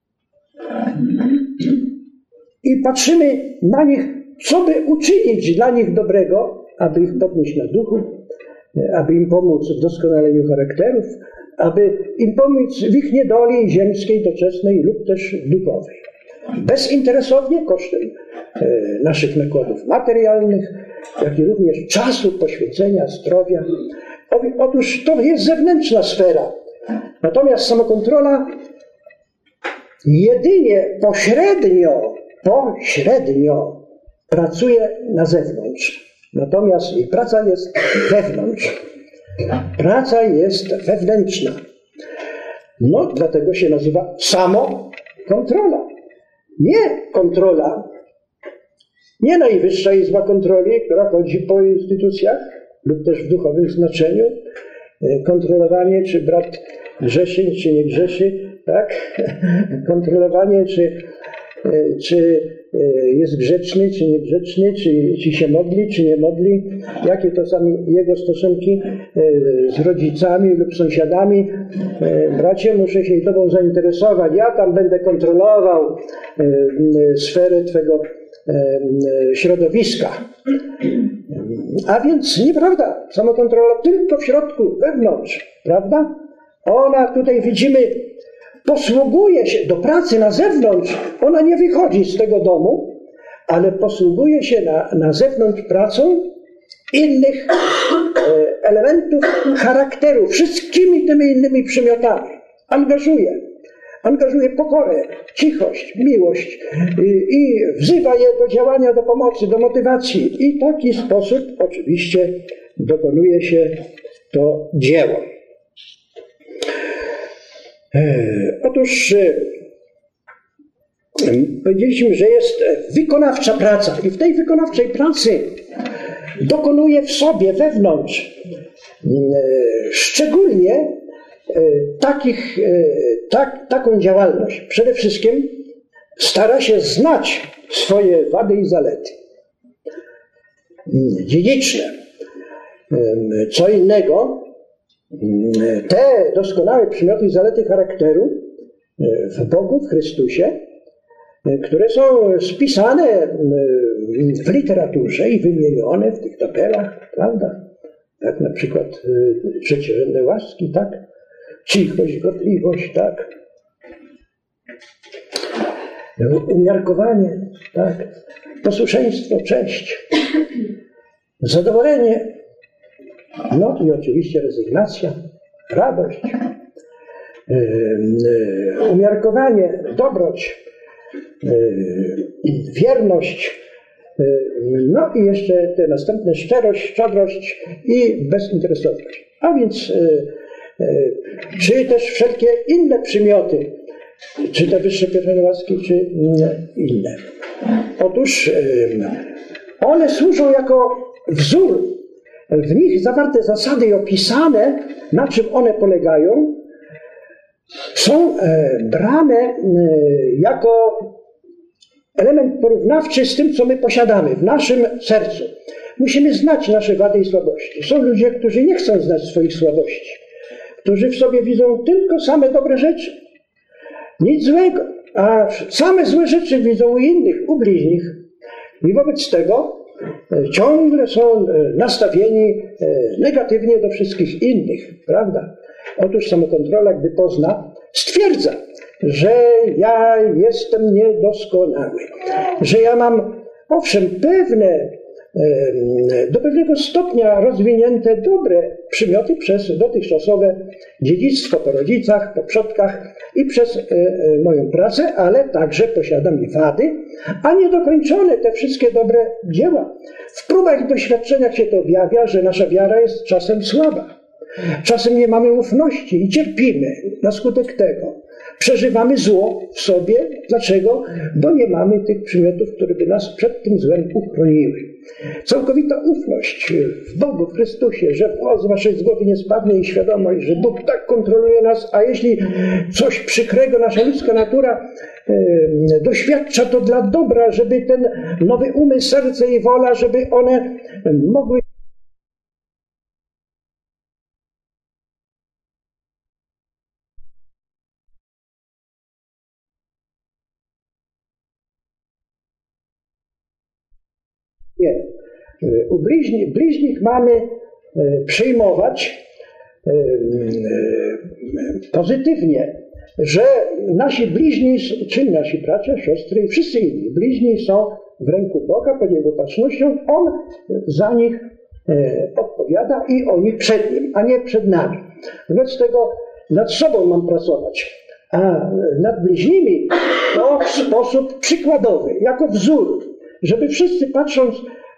i patrzymy na nich, co by uczynić dla nich dobrego, aby ich podnieść na duchu, aby im pomóc w doskonaleniu charakterów, aby im pomóc w ich niedoli ziemskiej, doczesnej lub też duchowej. Bezinteresownie, kosztem naszych nakładów materialnych, jak i również czasu, poświęcenia, zdrowia. Otóż to jest zewnętrzna sfera. Natomiast samokontrola jedynie pośrednio, pośrednio pracuje na zewnątrz. Natomiast jej praca jest wewnątrz. Praca jest wewnętrzna. No, dlatego się nazywa samokontrola. Nie kontrola, nie Najwyższa Izba Kontroli, która chodzi po instytucjach lub też w duchowym znaczeniu, kontrolowanie, czy brat grzeszy, czy nie grzeszy, tak? Kontrolowanie, czy, czy jest grzeczny, czy niegrzeczny, czy, czy się modli, czy nie modli, jakie to są jego stosunki z rodzicami lub sąsiadami. Bracie, muszę się tobą zainteresować, ja tam będę kontrolował sferę twego środowiska. A więc nieprawda, samokontrola tylko w środku, wewnątrz, prawda? Ona tutaj widzimy, posługuje się do pracy na zewnątrz, ona nie wychodzi z tego domu, ale posługuje się na, na zewnątrz pracą innych e, elementów charakteru, wszystkimi tymi innymi przymiotami. Angażuje. Angażuje pokorę, cichość, miłość i, i wzywa je do działania, do pomocy, do motywacji. I w taki sposób oczywiście dokonuje się to dzieło. Otóż powiedzieliśmy, że jest wykonawcza praca i w tej wykonawczej pracy dokonuje w sobie, wewnątrz, szczególnie takich, tak, taką działalność. Przede wszystkim stara się znać swoje wady i zalety. Dziedziczne. Co innego, te doskonałe przymioty i zalety charakteru w Bogu, w Chrystusie, które są spisane w literaturze i wymienione w tych tabelach, prawda? Tak na przykład trzeciorzędne łaski, tak? Cichość, gorliwość, tak? Umiarkowanie, tak? Posłuszeństwo, cześć, zadowolenie, no i oczywiście rezygnacja, radość, umiarkowanie, dobroć, wierność, no i jeszcze te następne szczerość, szczodrość i bezinteresowność. A więc czy też wszelkie inne przymioty, czy te wyższe pieczone łaski, czy inne. Otóż one służą jako wzór. W nich zawarte zasady i opisane, na czym one polegają, są brane jako element porównawczy z tym, co my posiadamy w naszym sercu. Musimy znać nasze wady i słabości. Są ludzie, którzy nie chcą znać swoich słabości. którzy w sobie widzą tylko same dobre rzeczy, nic złego, a same złe rzeczy widzą u innych, u bliźnich. I wobec tego ciągle są nastawieni negatywnie do wszystkich innych, prawda? Otóż samokontrola, gdy pozna, stwierdza, że ja jestem niedoskonały, że ja mam, owszem, pewne, do pewnego stopnia rozwinięte dobre przymioty przez dotychczasowe dziedzictwo po rodzicach, po przodkach i przez moją pracę, ale także posiadam i wady, a niedokończone te wszystkie dobre dzieła. W próbach i doświadczeniach się to objawia, że nasza wiara jest czasem słaba. Czasem nie mamy ufności i cierpimy na skutek tego. Przeżywamy zło w sobie. Dlaczego? Bo nie mamy tych przymiotów, które by nas przed tym złem uchroniły. Całkowita ufność w Bogu, w Chrystusie, że włos z waszej z głowy nie spadnie i świadomość, że Bóg tak kontroluje nas, a jeśli coś przykrego nasza ludzka natura e, doświadcza, to dla dobra, żeby ten nowy umysł, serce i wola, żeby one mogły Nie. U bliźnich, bliźnich mamy przyjmować pozytywnie, że nasi bliźni, czyli nasi bracia, siostry i wszyscy inni bliźni są w ręku Boga, pod Jego bacznością. On za nich odpowiada i oni przed Nim, a nie przed nami. Wobec tego nad sobą mam pracować, a nad bliźnimi to w sposób przykładowy, jako wzór, żeby wszyscy patrząc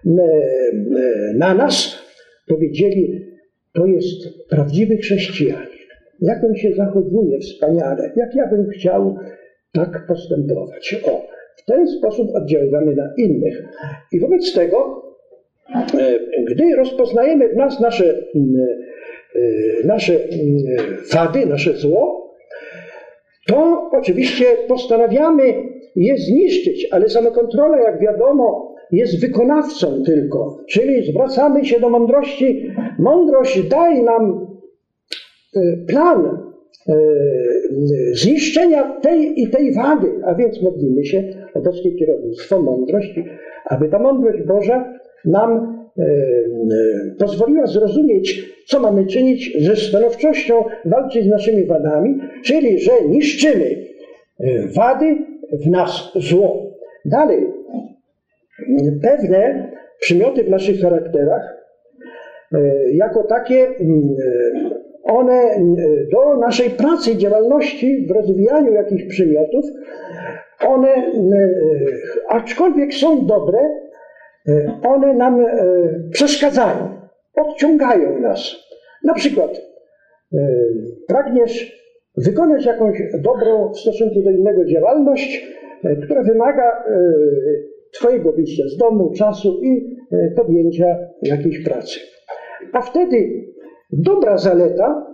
na nas powiedzieli, to jest prawdziwy chrześcijanin. Jak on się zachowuje wspaniale, jak ja bym chciał tak postępować. O, w ten sposób oddziaływamy na innych. I wobec tego, gdy rozpoznajemy w nas nasze, nasze wady, nasze zło, to oczywiście postanawiamy je zniszczyć, ale samokontrola, jak wiadomo, jest wykonawcą tylko, czyli zwracamy się do mądrości. Mądrość, daj nam plan zniszczenia tej i tej wady, a więc modlimy się o boskie kierownictwo, mądrość, aby ta mądrość Boża nam pozwoliła zrozumieć, co mamy czynić, ze stanowczością walczyć z naszymi wadami, czyli że niszczymy wady w nas, zło. Dalej, pewne przymioty w naszych charakterach, jako takie, one do naszej pracy i działalności w rozwijaniu jakichś przymiotów, one, aczkolwiek są dobre, one nam przeszkadzają, odciągają nas. Na przykład pragniesz wykonać jakąś dobrą w stosunku do innego działalność, która wymaga twojego wyjścia z domu, czasu i podjęcia jakiejś pracy. A wtedy dobra zaleta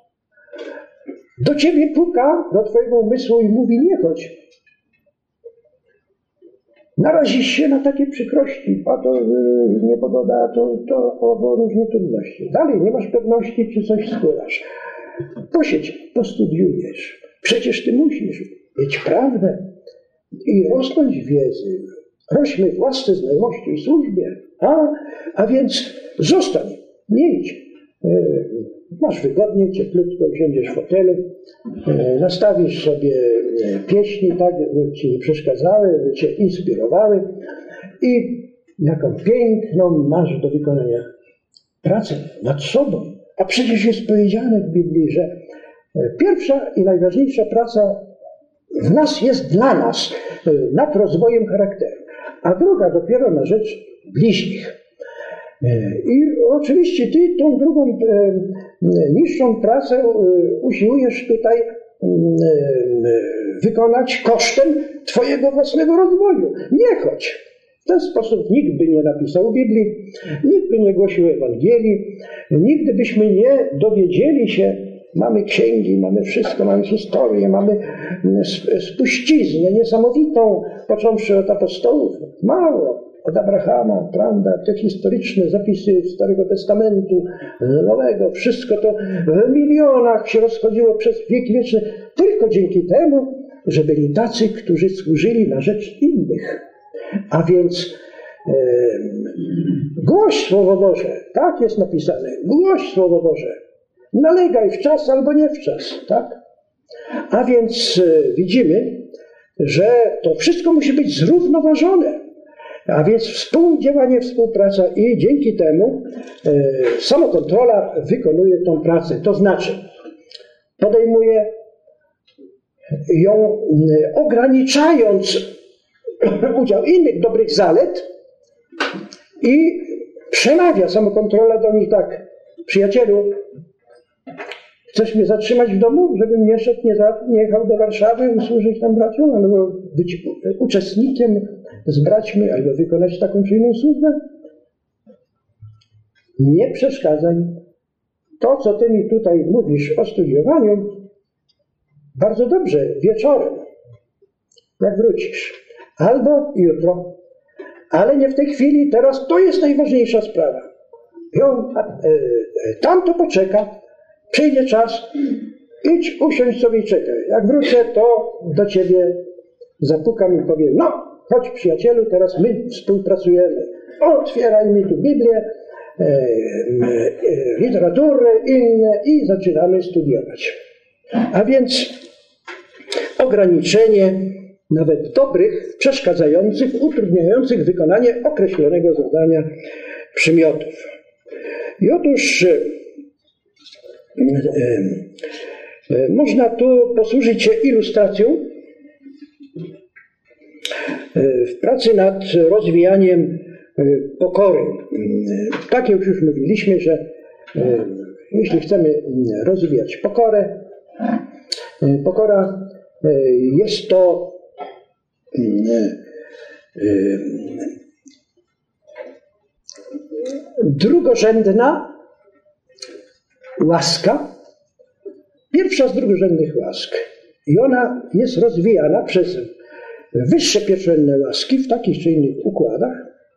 do ciebie puka, do twojego umysłu i mówi: nie chodź. Narazisz się na takie przykrości, a to yy, niepogoda, a to, to owo różne trudności. Dalej nie masz pewności, czy coś skórasz. Posiedź, postudiujesz. Przecież ty musisz mieć prawdę i rosnąć w wiedzy. Rośmy w łasce, znajomości i służbie. A, a więc zostań, nie idź. Yy, masz wygodnie, cieplutko, usiądziesz w fotelu, yy, nastawisz sobie pieśni, tak, by ci nie przeszkadzały, by cię inspirowały i jaką piękną masz do wykonania pracę nad sobą. A przecież jest powiedziane w Biblii, że pierwsza i najważniejsza praca w nas jest dla nas, nad rozwojem charakteru, a druga dopiero na rzecz bliźnich. I oczywiście ty tą drugą, niższą pracę usiłujesz tutaj wykonać kosztem twojego własnego rozwoju. Nie chodź. W ten sposób nikt by nie napisał Biblii, nikt by nie głosił Ewangelii, nigdy byśmy nie dowiedzieli się, mamy księgi, mamy wszystko, mamy historię, mamy spuściznę niesamowitą, począwszy od apostołów. Mało. od Abrahama, prawda, te historyczne zapisy Starego Testamentu, Nowego, wszystko to w milionach się rozchodziło przez wieki wieczne, tylko dzięki temu, że byli tacy, którzy służyli na rzecz innych. A więc e, głoś Słowo Boże, tak jest napisane, głoś Słowo Boże, nalegaj w czas albo nie w czas, tak? A więc e, widzimy, że to wszystko musi być zrównoważone. A więc współdziałanie, współpraca i dzięki temu e, samokontrola wykonuje tą pracę. To znaczy podejmuje ją ograniczając udział innych dobrych zalet i przemawia samokontrola do nich tak: przyjacielu, chcesz mnie zatrzymać w domu, żebym nie szedł, nie, za, nie jechał do Warszawy usłużyć tam braciom, albo być uczestnikiem z braćmi, albo wykonać taką czy inną służbę? Nie przeszkadzaj. To, co ty mi tutaj mówisz o studiowaniu, bardzo dobrze, wieczorem, jak wrócisz, albo jutro, ale nie w tej chwili, teraz to jest najważniejsza sprawa. Ją, a, e, tam to poczeka, przyjdzie czas, idź, usiądź sobie i czekaj. Jak wrócę, to do ciebie zapukam i powiem: no, chodź przyjacielu, teraz my współpracujemy. Otwieraj mi tu Biblię, e, e, literaturę, inne i zaczynamy studiować. A więc ograniczenie nawet dobrych, przeszkadzających, utrudniających wykonanie określonego zadania przymiotów. I otóż e, e, e, można tu posłużyć się ilustracją e, w pracy nad rozwijaniem e, pokory. E, tak jak już mówiliśmy, że e, jeśli chcemy rozwijać pokorę, e, pokora e, jest to e, e, drugorzędna łaska, pierwsza z drugorzędnych łask. I ona jest rozwijana przez wyższe pierwszorzędne łaski w takich czy innych układach,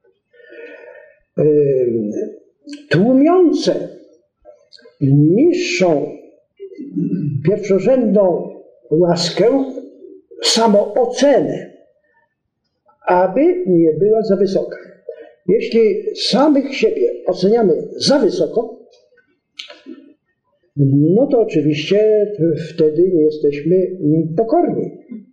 tłumiące niższą pierwszorzędną łaskę samoocenę, aby nie była za wysoka. Jeśli samych siebie oceniamy za wysoko, no to oczywiście wtedy nie jesteśmy pokorni.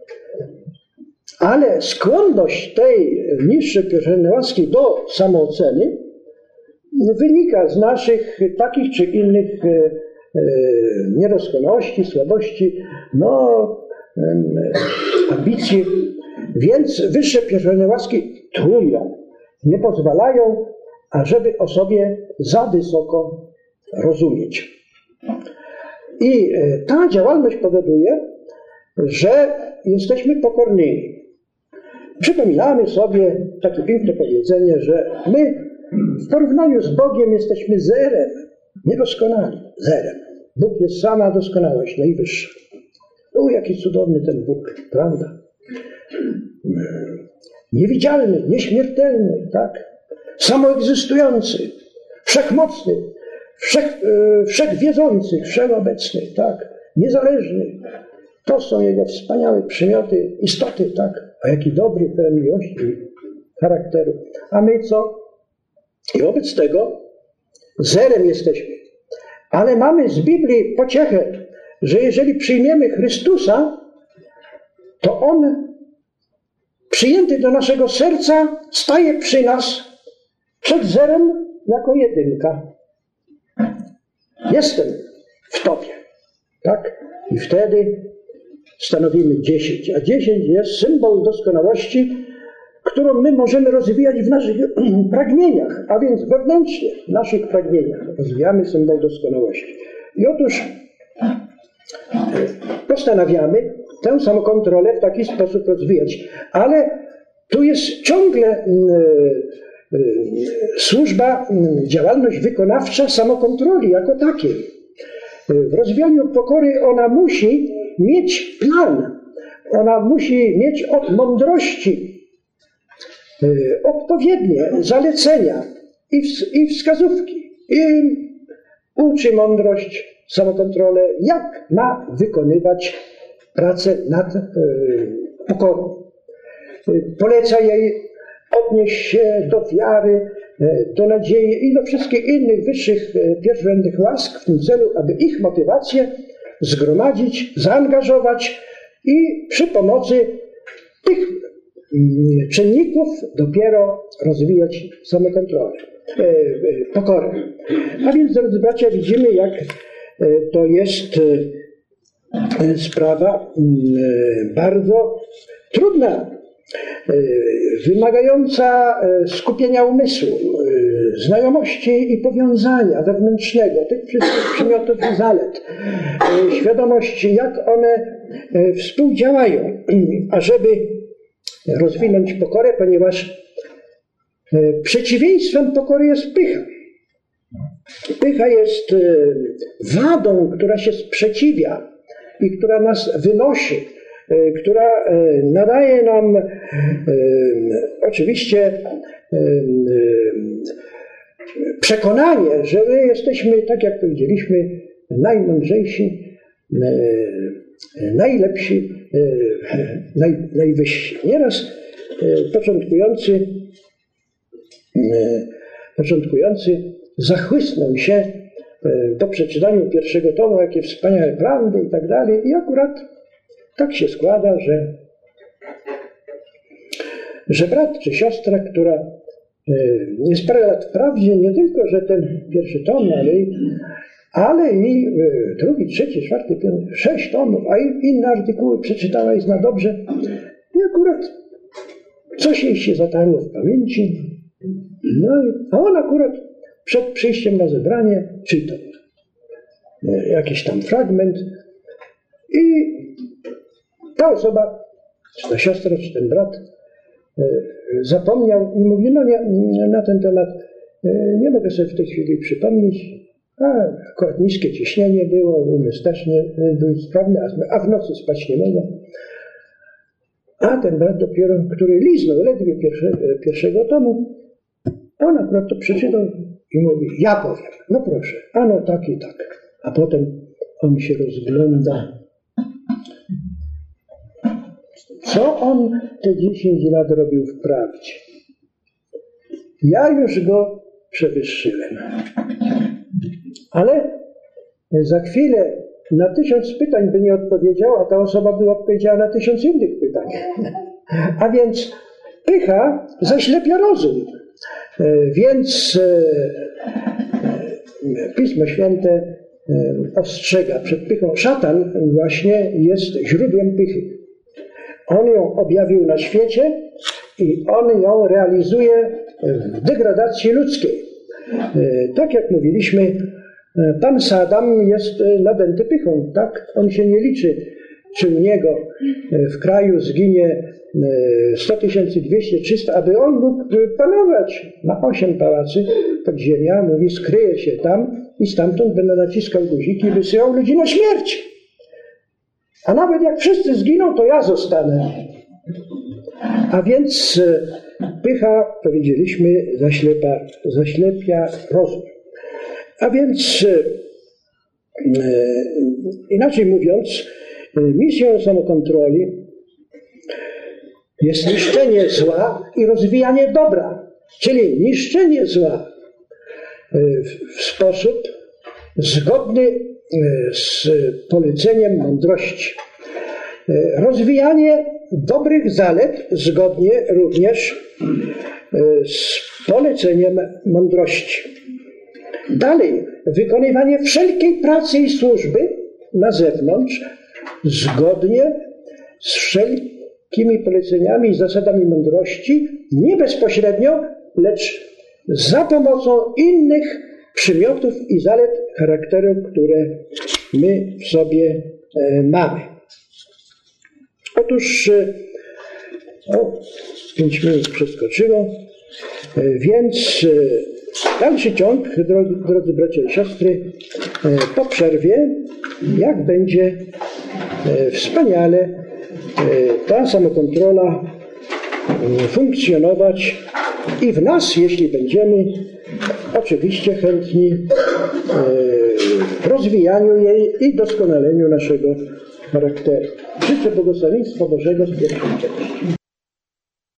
Ale skłonność tej niższej pierwszorzędnej łaski do samooceny wynika z naszych takich czy innych e, e, niedoskonałości, słabości, no, e, ambicji. Więc wyższe pierwszorzędne łaski tłumią, nie pozwalają, ażeby o sobie za wysoko rozumieć. I ta działalność powoduje, że jesteśmy pokornymi. Przypominamy sobie takie piękne powiedzenie, że my w porównaniu z Bogiem jesteśmy zerem, niedoskonali, zerem. Bóg jest sama doskonałość, najwyższa. O, jaki cudowny ten Bóg, prawda? Niewidzialny, nieśmiertelny, tak? Samoegzystujący, wszechmocny, wszech, wszechwiedzący, wszechobecny, tak? Niezależny. To są jego wspaniałe przymioty, istoty, tak? A jaki dobry, pełen miłości charakteru. A my co? I wobec tego zerem jesteśmy. Ale mamy z Biblii pociechę, że jeżeli przyjmiemy Chrystusa, to On przyjęty do naszego serca staje przy nas przed zerem jako jedynka. Jestem w Tobie. Tak? I wtedy stanowimy dziesięć. A dziesięć jest symbol doskonałości, którą my możemy rozwijać w naszych pragnieniach, a więc wewnętrznie w naszych pragnieniach rozwijamy symbol doskonałości. I otóż postanawiamy tę samokontrolę w taki sposób rozwijać. Ale tu jest ciągle y, y, służba, y, działalność wykonawcza samokontroli jako takiej. W rozwijaniu pokory ona musi mieć plan. Ona musi mieć od mądrości odpowiednie zalecenia i, ws i wskazówki. I uczy mądrość, samokontrolę, jak ma wykonywać pracę nad y, pokorą. Y, poleca jej odnieść się do wiary, y, do nadziei i do wszystkich innych wyższych, y, pierwszorzędnych łask w tym celu, aby ich motywację zgromadzić, zaangażować i przy pomocy tych y, czynników dopiero rozwijać samokontrolę, y, y, pokorę. A więc, drodzy bracia, widzimy, jak to jest sprawa bardzo trudna, wymagająca skupienia umysłu, znajomości i powiązania wewnętrznego tych wszystkich przymiotów i zalet, świadomości, jak one współdziałają, ażeby rozwinąć pokorę, ponieważ przeciwieństwem pokory jest pycha. Pycha jest wadą, która się sprzeciwia i która nas wynosi, która nadaje nam oczywiście przekonanie, że my jesteśmy, tak jak powiedzieliśmy, najmądrzejsi, najlepsi, naj, najwyżsi. Nieraz początkujący, początkujący zachłysnął się po przeczytaniu pierwszego tomu, jakie wspaniałe prawdy i tak dalej. I akurat tak się składa, że, że brat czy siostra, która jest parę lat w prawdzie, nie tylko, że ten pierwszy tom, ale i, ale i drugi, trzeci, czwarty, piąty, sześć tomów, a i inne artykuły przeczytała i zna dobrze. I akurat coś jej się zatarło w pamięci. No i, a on akurat przed przyjściem na zebranie czytał jakiś tam fragment i ta osoba, czy ta siostra, czy ten brat zapomniał i mówi, no nie, na ten temat nie mogę sobie w tej chwili przypomnieć, a akurat niskie ciśnienie było, umysł też nie był sprawny, a w nocy spać nie mogę. A ten brat dopiero, który liznął ledwie pierwsze, pierwszego tomu, on akurat to przeczytał i mówi, ja powiem, no proszę, ano tak i tak. A potem on się rozgląda. Co on te dziesięć lat robił w prawdzie? Ja już go przewyższyłem. Ale za chwilę na tysiąc pytań by nie odpowiedział, a ta osoba by odpowiedziała na tysiąc innych pytań. A więc pycha zaślepia rozum. Więc Pismo Święte ostrzega przed pychą. Szatan właśnie jest źródłem pychy. On ją objawił na świecie i on ją realizuje w degradacji ludzkiej. Tak jak mówiliśmy, pan Saddam jest nadęty pychą. Tak? On się nie liczy, czy u niego w kraju zginie sto tysięcy, dwieście, trzysta, aby on mógł panować. Ma osiem pałacy, podziemia, mówi, skryje się tam i stamtąd będę naciskał guziki i wysyłał ludzi na śmierć. A nawet jak wszyscy zginą, to ja zostanę. A więc pycha, powiedzieliśmy, zaślepa, zaślepia rozum. A więc inaczej mówiąc, misją samokontroli jest niszczenie zła i rozwijanie dobra, czyli niszczenie zła w sposób zgodny z poleceniem mądrości. Rozwijanie dobrych zalet zgodnie również z poleceniem mądrości. Dalej, wykonywanie wszelkiej pracy i służby na zewnątrz zgodnie z wszelkimi poleceniami i zasadami mądrości, nie bezpośrednio, lecz za pomocą innych przymiotów i zalet charakteru, które my w sobie e, mamy. Otóż, e, o, pięć minut przeskoczyło, e, więc e, dalszy ciąg, drodzy, drodzy bracia i siostry, e, po przerwie, jak będzie e, wspaniale e, ta samokontrola funkcjonować i w nas, jeśli będziemy oczywiście chętni w rozwijaniu jej i doskonaleniu naszego charakteru. Życzę błogosławieństwa Bożego z pierwszej części.